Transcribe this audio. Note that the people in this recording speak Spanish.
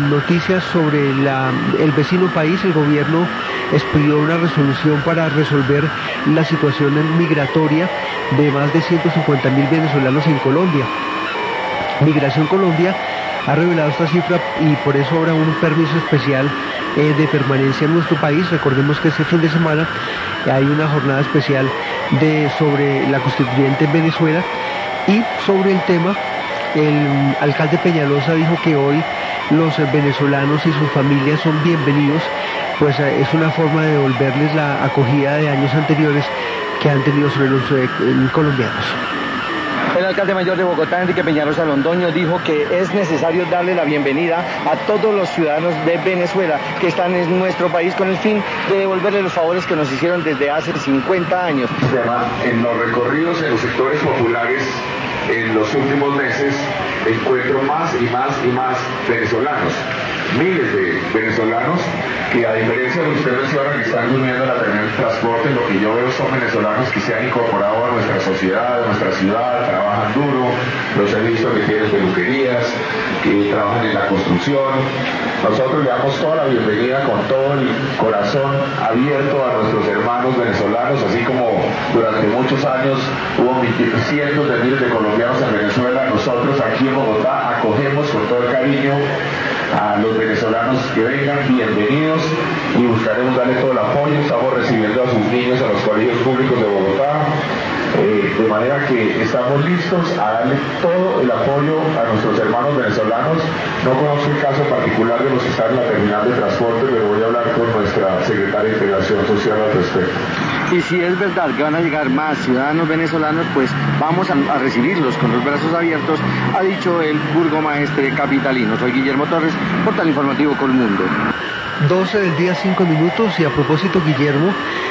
noticias sobre el vecino país. El gobierno expidió una resolución para resolver la situación migratoria de más de 150.000 venezolanos en Colombia. Migración Colombia ha revelado esta cifra y por eso habrá un permiso especial de permanencia en nuestro país. Recordemos que este fin de semana hay una jornada especial sobre la constituyente en Venezuela, y sobre el tema el alcalde Peñalosa dijo que hoy los venezolanos y sus familias son bienvenidos, pues es una forma de devolverles la acogida de años anteriores que han tenido sobre los colombianos. El alcalde mayor de Bogotá, Enrique Peñalosa Londoño, dijo que es necesario darle la bienvenida a todos los ciudadanos de Venezuela que están en nuestro país con el fin de devolverle los favores que nos hicieron desde hace 50 años. En los recorridos en los sectores populares en los últimos meses encuentro más y más venezolanos, miles de venezolanos que, a diferencia de ustedes menciona que están durmiendo en la terminal de transporte, lo que yo veo son venezolanos que se han incorporado a nuestra sociedad, a nuestra ciudad, trabajan duro, los he visto que tienen peluquerías, que trabajan en la construcción. Nosotros le damos toda la bienvenida con todo el corazón abierto a nuestros hermanos venezolanos, así como durante muchos años hubo cientos de miles de colombianos en Venezuela. Nosotros aquí en Bogotá acogemos con todo el cariño a los venezolanos que vengan, bienvenidos, y buscaremos darle todo el apoyo. Estamos recibiendo a sus niños a los colegios públicos de Bogotá, de manera que estamos listos a darle todo el apoyo a nuestros hermanos venezolanos. No conozco el caso particular de los que están en la terminal de transporte, pero voy a hablar con nuestra secretaria de Integración Social al respecto. Y si es verdad que van a llegar más ciudadanos venezolanos, pues vamos a recibirlos con los brazos abiertos, ha dicho el burgomaestre capitalino. Soy Guillermo Torres, Portal Informativo Colmundo. 12 del día, 5 minutos, y a propósito, Guillermo,